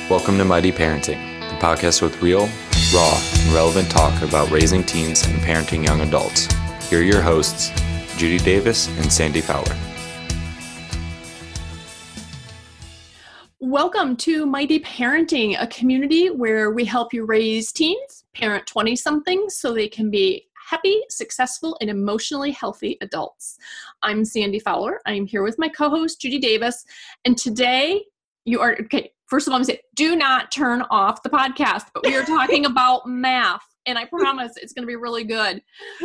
Welcome to Mighty Parenting, the podcast with real, raw, and relevant talk about raising teens and parenting young adults. Here are your hosts, Judy Davis and Sandy Fowler. Welcome to Mighty Parenting, a community where we help you raise teens, parent 20-somethings so they can be happy, successful, and emotionally healthy adults. I'm Sandy Fowler. I'm here with my co-host, Judy Davis. And today first of all, I'm going to say, do not turn off the podcast, but we are talking about math. And I promise it's going to be really good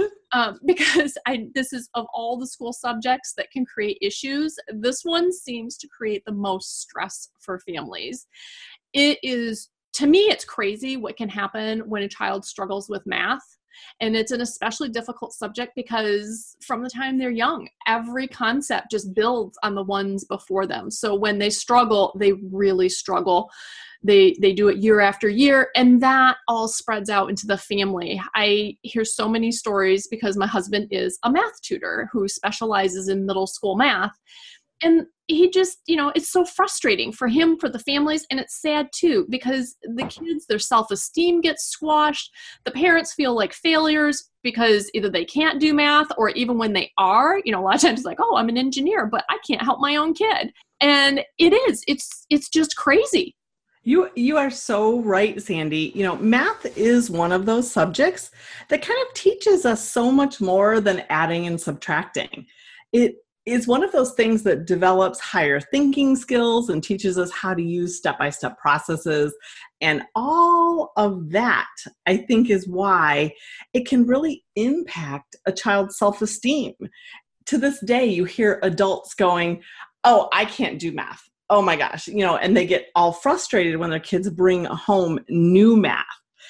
because this is, of all the school subjects that can create issues, this one seems to create the most stress for families. To me, it's crazy what can happen when a child struggles with math. And it's an especially difficult subject because from the time they're young, every concept just builds on the ones before them. So when they struggle, they really struggle. They do it year after year, and that all spreads out into the family. I hear so many stories because my husband is a math tutor who specializes in middle school math. And he just, it's so frustrating for him, for the families, and it's sad too, because the kids, their self-esteem gets squashed. The parents feel like failures because either they can't do math, or even when they are, a lot of times it's like, oh, I'm an engineer, but I can't help my own kid. And it's just crazy. You are so right, Sandy. Math is one of those subjects that kind of teaches us so much more than adding and subtracting. It is one of those things that develops higher thinking skills and teaches us how to use step-by-step processes. And all of that, I think, is why it can really impact a child's self-esteem. To this day, you hear adults going, oh, I can't do math. Oh my gosh, and they get all frustrated when their kids bring home new math.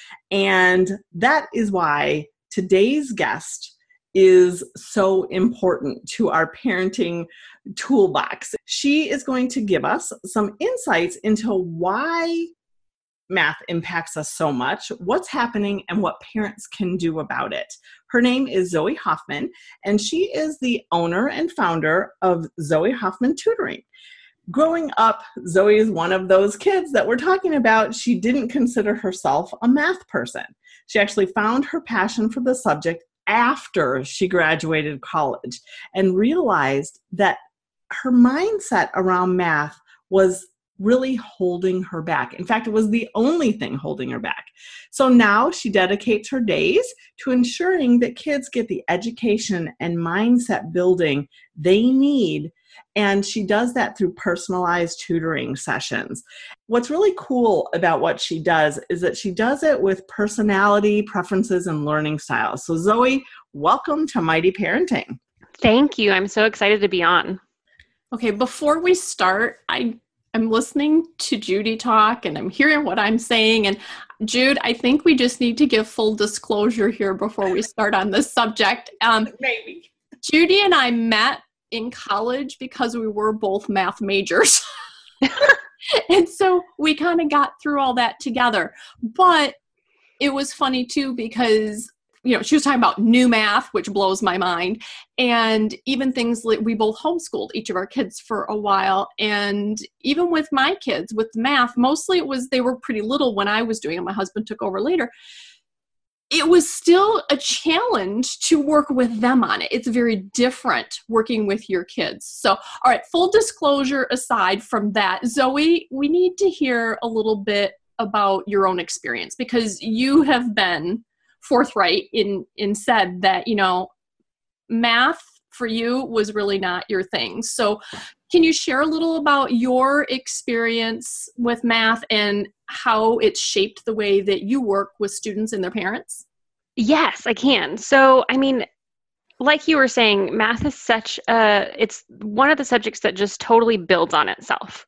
And that is why today's guest is so important to our parenting toolbox. She is going to give us some insights into why math impacts us so much, what's happening, and what parents can do about it. Her name is Zoe Hoffman, and she is the owner and founder of Zoe Hoffman Tutoring. Growing up, Zoe is one of those kids that we're talking about. She didn't consider herself a math person. She actually found her passion for the subject after she graduated college and realized that her mindset around math was really holding her back. In fact, it was the only thing holding her back. So now she dedicates her days to ensuring that kids get the education and mindset building they need. And she does that through personalized tutoring sessions. What's really cool about what she does is that she does it with personality, preferences, and learning styles. So Zoe, welcome to Mighty Parenting. Thank you. I'm so excited to be on. Okay, before we start, I'm listening to Judy talk and I'm hearing what I'm saying. And Jude, I think we just need to give full disclosure here before we start on this subject. Maybe. Judy and I met in college because we were both math majors. And so we kind of got through all that together. But it was funny too because, she was talking about new math, which blows my mind. And even things like we both homeschooled each of our kids for a while. And even with my kids, with math, mostly they were pretty little when I was doing it. My husband took over later. It was still a challenge to work with them on it. It's very different working with your kids. So, all right, full disclosure aside from that, Zoe, we need to hear a little bit about your own experience because you have been forthright in said that, math for you was really not your thing. So can you share a little about your experience with math and how it's shaped the way that you work with students and their parents? Yes, I can. So, like you were saying, math is it's one of the subjects that just totally builds on itself.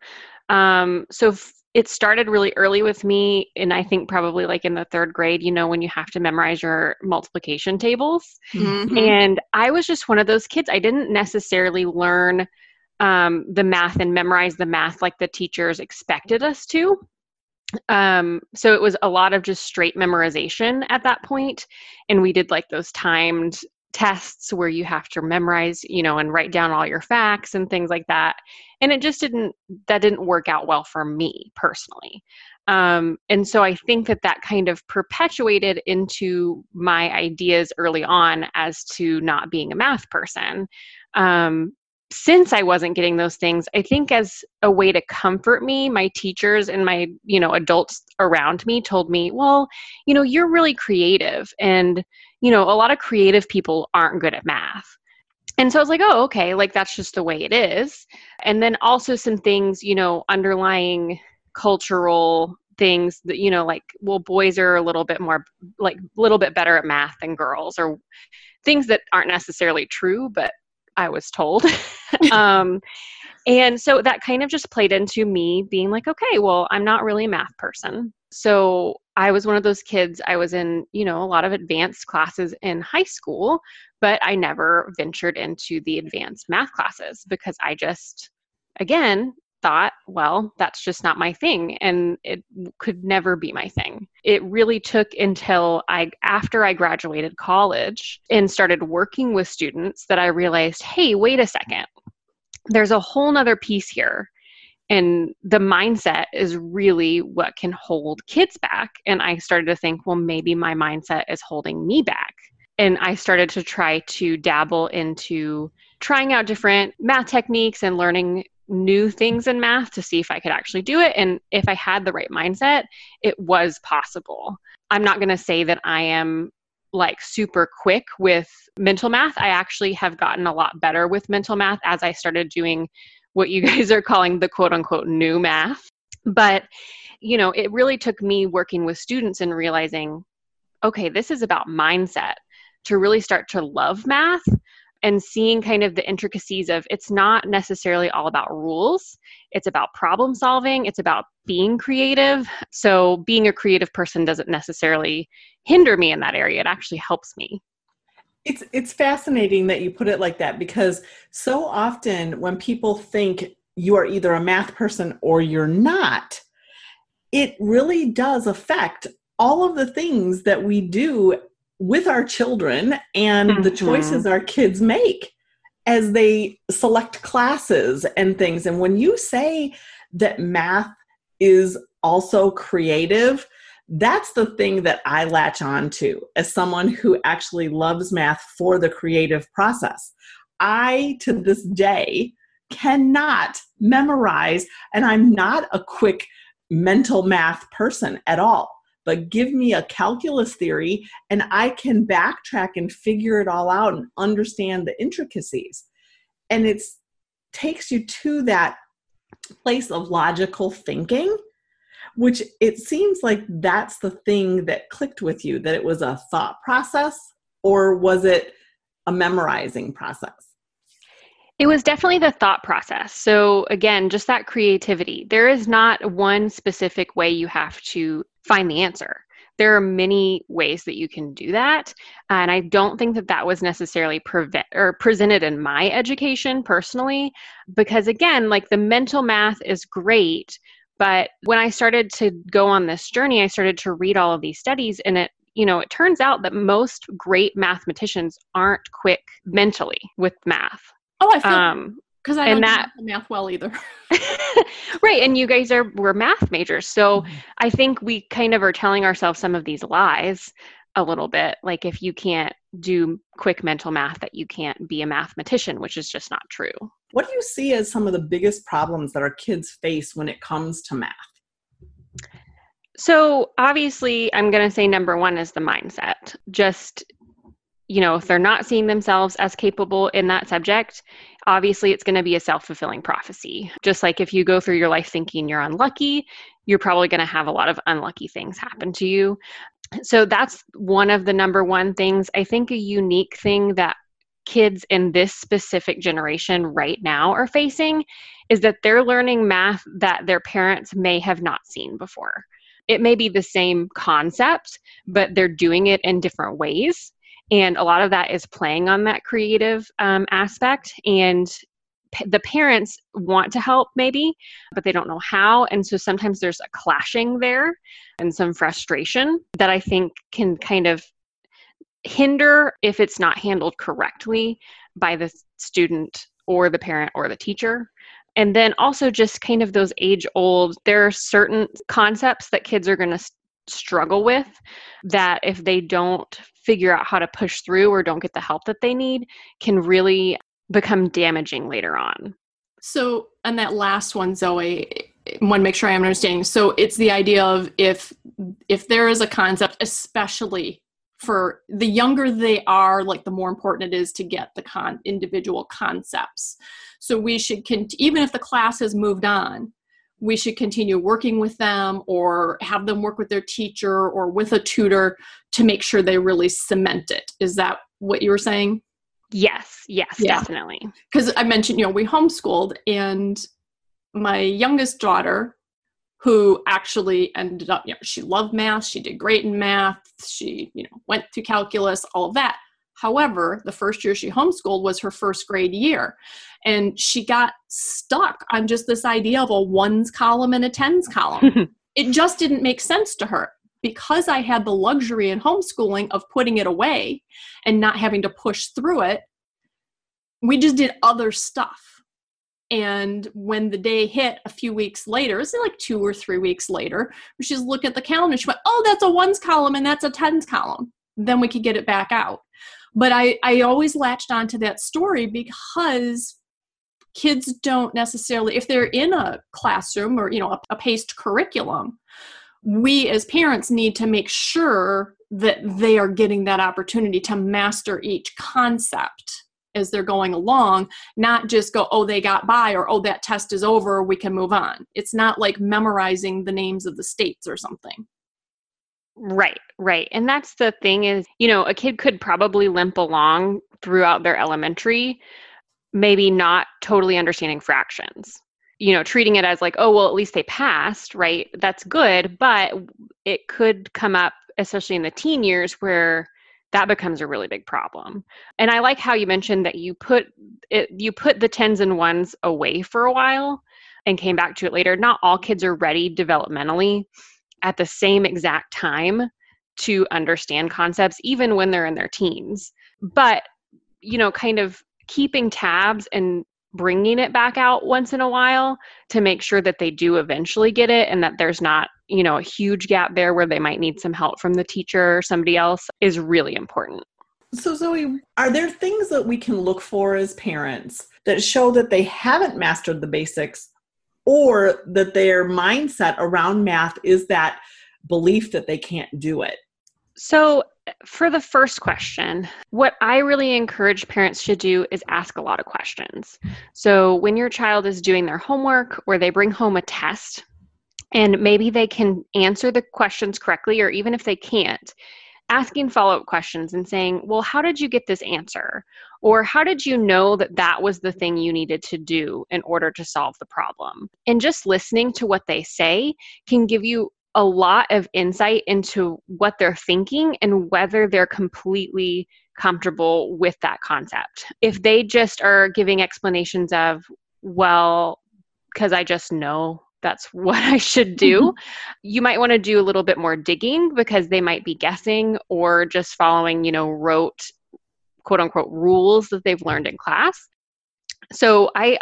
It started really early with me, and I think probably like in the third grade, when you have to memorize your multiplication tables. Mm-hmm. And I was just one of those kids. I didn't necessarily learn the math and memorize the math like the teachers expected us to. So it was a lot of just straight memorization at that point. And we did like those timed tests where you have to memorize, and write down all your facts and things like that. And it just didn't work out well for me personally. And so I think that kind of perpetuated into my ideas early on as to not being a math person. Since I wasn't getting those things, I think as a way to comfort me, my teachers and my, adults around me told me, well, you're really creative, and, a lot of creative people aren't good at math. And so I was like, oh, okay, like that's just the way it is. And then also some things, underlying cultural things that, like, well, boys are a little bit better at math than girls, or things that aren't necessarily true, but I was told. And so that kind of just played into me being like, okay, well, I'm not really a math person. So I was one of those kids. I was in, a lot of advanced classes in high school, but I never ventured into the advanced math classes because I just, again, thought, well, that's just not my thing, and it could never be my thing. It really took until after I graduated college and started working with students that I realized, hey, wait a second, there's a whole nother piece here. And the mindset is really what can hold kids back. And I started to think, well, maybe my mindset is holding me back. And I started to try to dabble into trying out different math techniques and learning new things in math to see if I could actually do it. And if I had the right mindset, it was possible. I'm not going to say that I am like super quick with mental math. I actually have gotten a lot better with mental math as I started doing what you guys are calling the quote unquote new math. But, it really took me working with students and realizing, okay, this is about mindset, to really start to love math. And seeing kind of the intricacies of, it's not necessarily all about rules. It's about problem solving. It's about being creative. So being a creative person doesn't necessarily hinder me in that area. It actually helps me. It's fascinating that you put it like that, because so often when people think you are either a math person or you're not, it really does affect all of the things that we do with our children and the choices our kids make as they select classes and things. And when you say that math is also creative, that's the thing that I latch on to as someone who actually loves math for the creative process. I, to this day, cannot memorize, and I'm not a quick mental math person at all. But give me a calculus theory and I can backtrack and figure it all out and understand the intricacies. And it takes you to that place of logical thinking, which it seems like that's the thing that clicked with you, that it was a thought process, or was it a memorizing process? It was definitely the thought process. So again, just that creativity. There is not one specific way you have to find the answer. There are many ways that you can do that. And I don't think that was necessarily presented in my education personally, because again, like the mental math is great. But when I started to go on this journey, I started to read all of these studies, and it turns out that most great mathematicians aren't quick mentally with math. Oh, I feel because I don't do math well either. Right. And you guys were math majors. So I think we kind of are telling ourselves some of these lies a little bit. Like if you can't do quick mental math, that you can't be a mathematician, which is just not true. What do you see as some of the biggest problems that our kids face when it comes to math? So obviously, I'm going to say number one is the mindset. Just, if they're not seeing themselves as capable in that subject, obviously it's going to be a self-fulfilling prophecy. Just like if you go through your life thinking you're unlucky, you're probably going to have a lot of unlucky things happen to you. So that's one of the number one things. I think a unique thing that kids in this specific generation right now are facing is that they're learning math that their parents may have not seen before. It may be the same concept, but they're doing it in different ways. And a lot of that is playing on that creative aspect. And the parents want to help maybe, but they don't know how. And so sometimes there's a clashing there and some frustration that I think can kind of hinder if it's not handled correctly by the student or the parent or the teacher. And then also just kind of those age-old, there are certain concepts that kids are going to struggle with that if they don't figure out how to push through or don't get the help that they need, can really become damaging later on. So, and that last one, Zoe, I want to make sure I'm understanding. So it's the idea of if there is a concept, especially for the younger they are, like the more important it is to get the individual concepts. So we should, even if the class has moved on, we should continue working with them or have them work with their teacher or with a tutor to make sure they really cement it. Is that what you were saying? Yes, definitely. Because I mentioned, we homeschooled, and my youngest daughter, who actually ended up, she loved math. She did great in math. She, went through calculus, all of that. However, the first year she homeschooled was her first grade year. And she got stuck on just this idea of a ones column and a tens column. It just didn't make sense to her. Because I had the luxury in homeschooling of putting it away and not having to push through it, we just did other stuff. And when the day hit a few weeks later, it's like 2 or 3 weeks later, she's looking at the calendar, she went, oh, that's a ones column and that's a tens column. Then we could get it back out. But I always latched onto that story because kids don't necessarily, if they're in a classroom or, a paced curriculum, we as parents need to make sure that they are getting that opportunity to master each concept as they're going along, not just go, oh, they got by, or, oh, that test is over, we can move on. It's not like memorizing the names of the states or something. Right. And that's the thing is, a kid could probably limp along throughout their elementary, maybe not totally understanding fractions. Treating it as like, oh, well, at least they passed, right? That's good. But it could come up, especially in the teen years, where that becomes a really big problem. And I like how you mentioned that you put the tens and ones away for a while and came back to it later. Not all kids are ready developmentally at the same exact time to understand concepts, even when they're in their teens. But, kind of keeping tabs and bringing it back out once in a while to make sure that they do eventually get it and that there's not, a huge gap there where they might need some help from the teacher or somebody else is really important. So Zoe, are there things that we can look for as parents that show that they haven't mastered the basics or that their mindset around math is that belief that they can't do it? So for the first question, what I really encourage parents to do is ask a lot of questions. So when your child is doing their homework or they bring home a test and maybe they can answer the questions correctly, or even if they can't, asking follow-up questions and saying, well, how did you get this answer? Or how did you know that that was the thing you needed to do in order to solve the problem? And just listening to what they say can give you a lot of insight into what they're thinking and whether they're completely comfortable with that concept. If they just are giving explanations of, well, because I just know that's what I should do, you might want to do a little bit more digging because they might be guessing or just following, rote, quote unquote, rules that they've learned in class. So I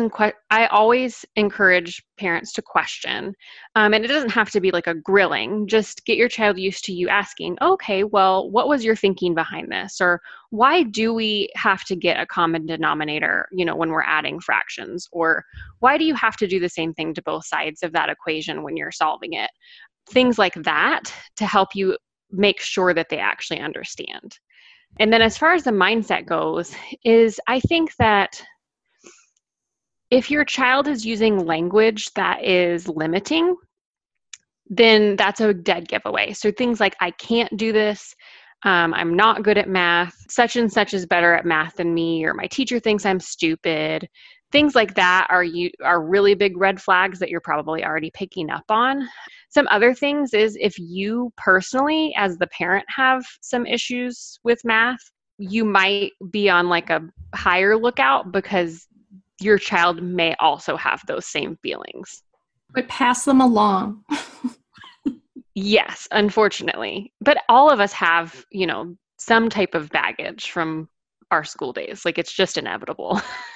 always encourage parents to question, and it doesn't have to be like a grilling. Just get your child used to you asking, okay, well, what was your thinking behind this? Or why do we have to get a common denominator, when we're adding fractions? Or why do you have to do the same thing to both sides of that equation when you're solving it? Things like that to help you make sure that they actually understand. And then as far as the mindset goes, is I think that if your child is using language that is limiting, then that's a dead giveaway. So things like, I can't do this, I'm not good at math, such and such is better at math than me, or my teacher thinks I'm stupid. Things like that are really big red flags that you're probably already picking up on. Some other things is if you personally, as the parent, have some issues with math, you might be on like a higher lookout because your child may also have those same feelings. But pass them along. Yes, unfortunately. But all of us have, some type of baggage from our school days. Like it's just inevitable.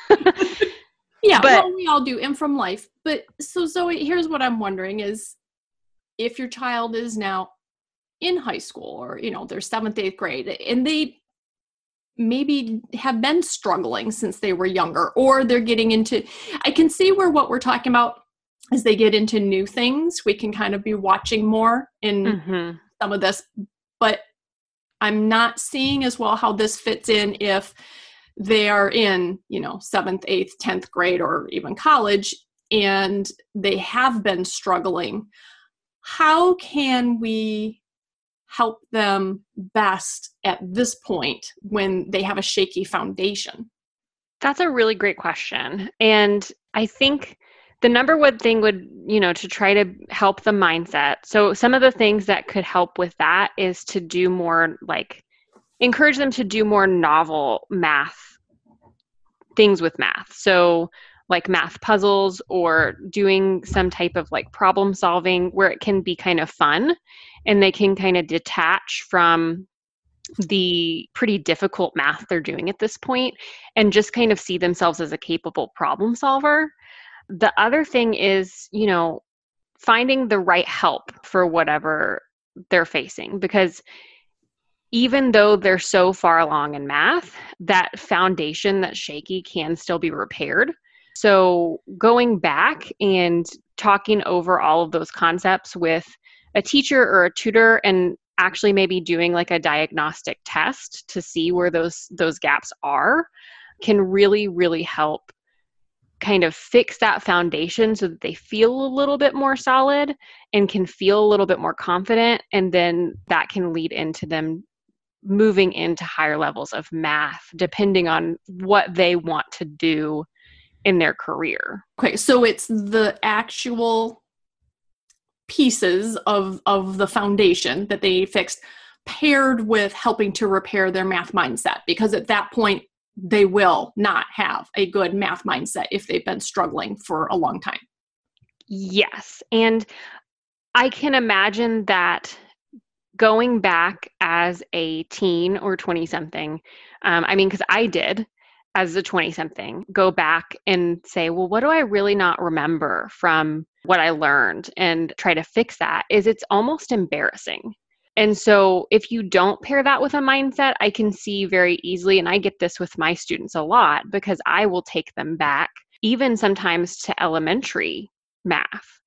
Yeah, but, well, we all do, and from life. But so Zoe, here's what I'm wondering is if your child is now in high school or, they're 7th, 8th grade, and they maybe have been struggling since they were younger, or they're getting into, I can see where what we're talking about as they get into new things, we can kind of be watching more in some of this, but I'm not seeing as well how this fits in if they are in, 7th, 8th, 10th grade, or even college, and they have been struggling. How can we help them best at this point when they have a shaky foundation? That's a really great question. And I think the number one thing would, to try to help the mindset. So some of the things that could help with that is to do more, encourage them to do more novel things with math. So like math puzzles, or doing some type of problem solving where it can be kind of fun and they can kind of detach from the pretty difficult math they're doing at this point and just kind of see themselves as a capable problem solver. The other thing is, finding the right help for whatever they're facing, because even though they're so far along in math, that foundation that's shaky can still be repaired. So going back and talking over all of those concepts with a teacher or a tutor, and actually maybe doing a diagnostic test to see where those gaps are, can really, really help kind of fix that foundation so that they feel a little bit more solid and can feel a little bit more confident. And then that can lead into them moving into higher levels of math, depending on what they want to do in their career. Okay, so it's the actual pieces of the foundation that they fixed paired with helping to repair their math mindset, because at that point they will not have a good math mindset if they've been struggling for a long time. Yes, and I can imagine that going back as a teen or 20-something, because I did as a 20-something, go back and say, well, what do I really not remember from what I learned, and try to fix that, is it's almost embarrassing. And so if you don't pair that with a mindset, I can see very easily, and I get this with my students a lot, because I will take them back even sometimes to elementary math.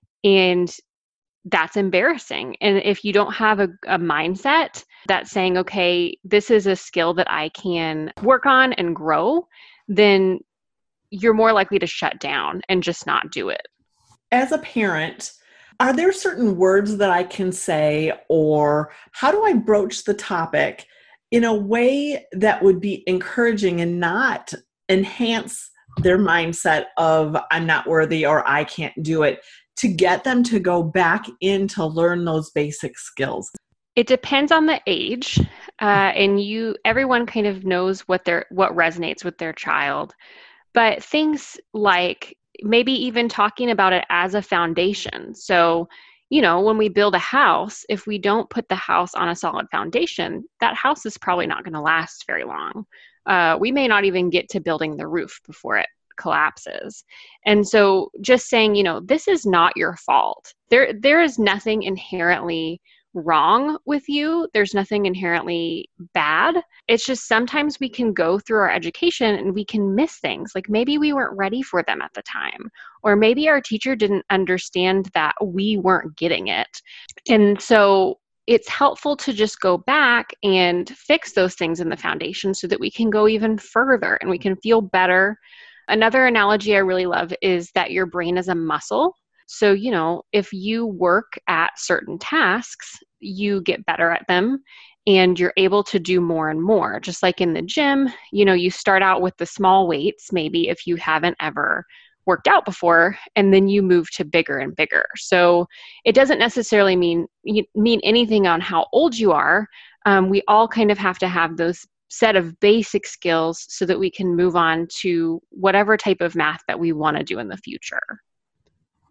And that's embarrassing. And if you don't have a mindset that's saying, okay, this is a skill that I can work on and grow, then you're more likely to shut down and just not do it. As a parent, are there certain words that I can say, or how do I broach the topic in a way that would be encouraging and not enhance their mindset of I'm not worthy or I can't do it, to get them to go back in to learn those basic skills? It depends on the age, and everyone kind of knows what resonates with their child. But things like maybe even talking about it as a foundation. So, when we build a house, if we don't put the house on a solid foundation, that house is probably not going to last very long. We may not even get to building the roof before it collapses. And so just saying, this is not your fault. There is nothing inherently wrong with you. There's nothing inherently bad. It's just sometimes we can go through our education and we can miss things. Like maybe we weren't ready for them at the time, or maybe our teacher didn't understand that we weren't getting it. And so it's helpful to just go back and fix those things in the foundation so that we can go even further and we can feel better. Another analogy I really love is that your brain is a muscle. So, if you work at certain tasks, you get better at them and you're able to do more and more. Just like in the gym, you start out with the small weights, maybe if you haven't ever worked out before, and then you move to bigger and bigger. So it doesn't necessarily mean anything on how old you are. We all kind of have to have those set of basic skills so that we can move on to whatever type of math that we want to do in the future.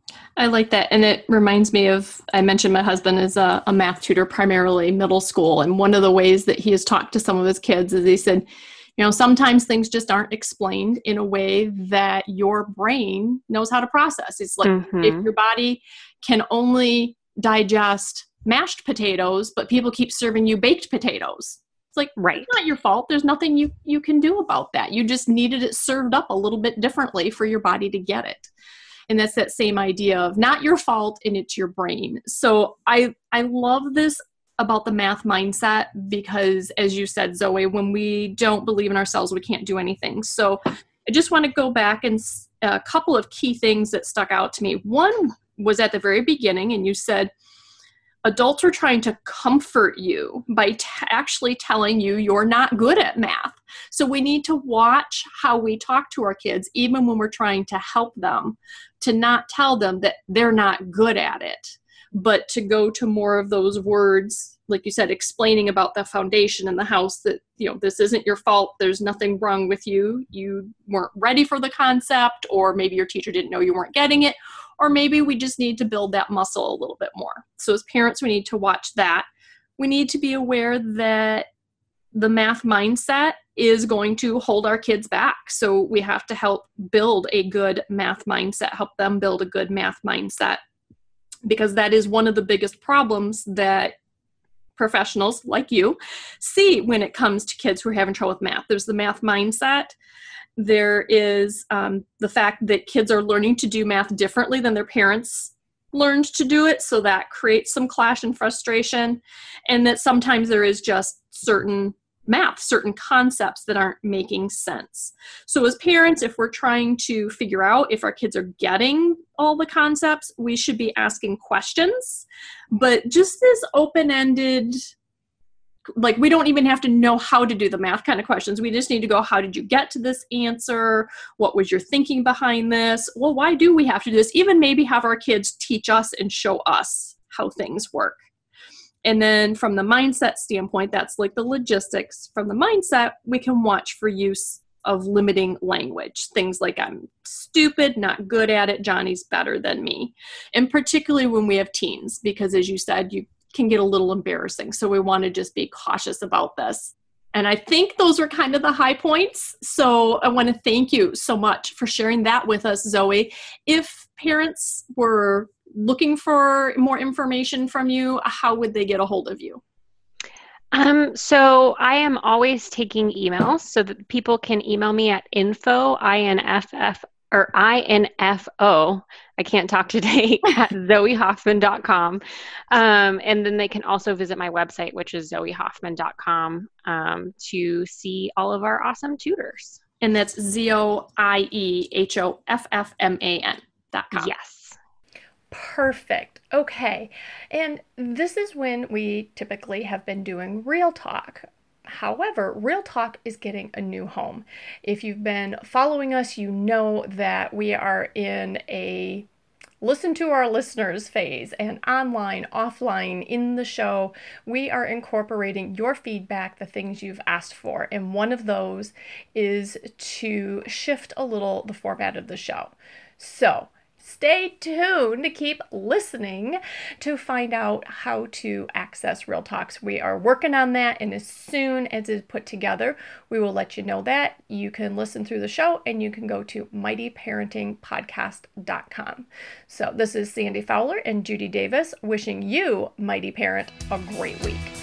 I like that. And it reminds me of, I mentioned my husband is a math tutor, primarily middle school. And one of the ways that he has talked to some of his kids is he said, sometimes things just aren't explained in a way that your brain knows how to process. It's like if your body can only digest mashed potatoes, but people keep serving you baked potatoes. It's like, It's not your fault. There's nothing you can do about that. You just needed it served up a little bit differently for your body to get it. And that's that same idea of not your fault and it's your brain. So I love this about the math mindset because, as you said, Zoe, when we don't believe in ourselves, we can't do anything. So I just want to go back and a couple of key things that stuck out to me. One was at the very beginning, and you said, adults are trying to comfort you by actually telling you you're not good at math. So we need to watch how we talk to our kids, even when we're trying to help them, to not tell them that they're not good at it, but to go to more of those words, like you said, explaining about the foundation in the house that, this isn't your fault. There's nothing wrong with you. You weren't ready for the concept, or maybe your teacher didn't know you weren't getting it. Or maybe we just need to build that muscle a little bit more. So as parents, we need to watch that. We need to be aware that the math mindset is going to hold our kids back. So we have to help build a good math mindset, help them build a good math mindset, because that is one of the biggest problems that professionals like you see when it comes to kids who are having trouble with math. There's the math mindset. There is the fact that kids are learning to do math differently than their parents learned to do it. So that creates some clash and frustration. And that sometimes there is just certain concepts that aren't making sense. So as parents, if we're trying to figure out if our kids are getting all the concepts, we should be asking questions, but just this open-ended, like we don't even have to know how to do the math kind of questions. We just need to go, how did you get to this answer? What was your thinking behind this? Well, why do we have to do this? Even maybe have our kids teach us and show us how things work. And then from the mindset standpoint, that's like the logistics. From the mindset, we can watch for use of limiting language. Things like, I'm stupid, not good at it, Johnny's better than me. And particularly when we have teens, because as you said, you can get a little embarrassing. So we want to just be cautious about this. And I think those are kind of the high points. So I want to thank you so much for sharing that with us, Zoe. If parents were looking for more information from you, how would they get a hold of you? So I am always taking emails, so that people can email me at info, I can't talk today, at zoehoffman.com. And then they can also visit my website, which is zoehoffman.com, to see all of our awesome tutors. And that's ZOIEHOFFMAN.com. Yes. Perfect. Okay. And this is when we typically have been doing Real Talk. However, Real Talk is getting a new home. If you've been following us, you know that we are in a listen to our listeners phase, and online, offline, in the show, we are incorporating your feedback, the things you've asked for. And one of those is to shift a little the format of the show. So stay tuned to keep listening to find out how to access Real Talks. We are working on that, and as soon as it's put together, we will let you know that. You can listen through the show, and you can go to mightyparentingpodcast.com. So this is Sandy Fowler and Judy Davis wishing you, Mighty Parent, a great week.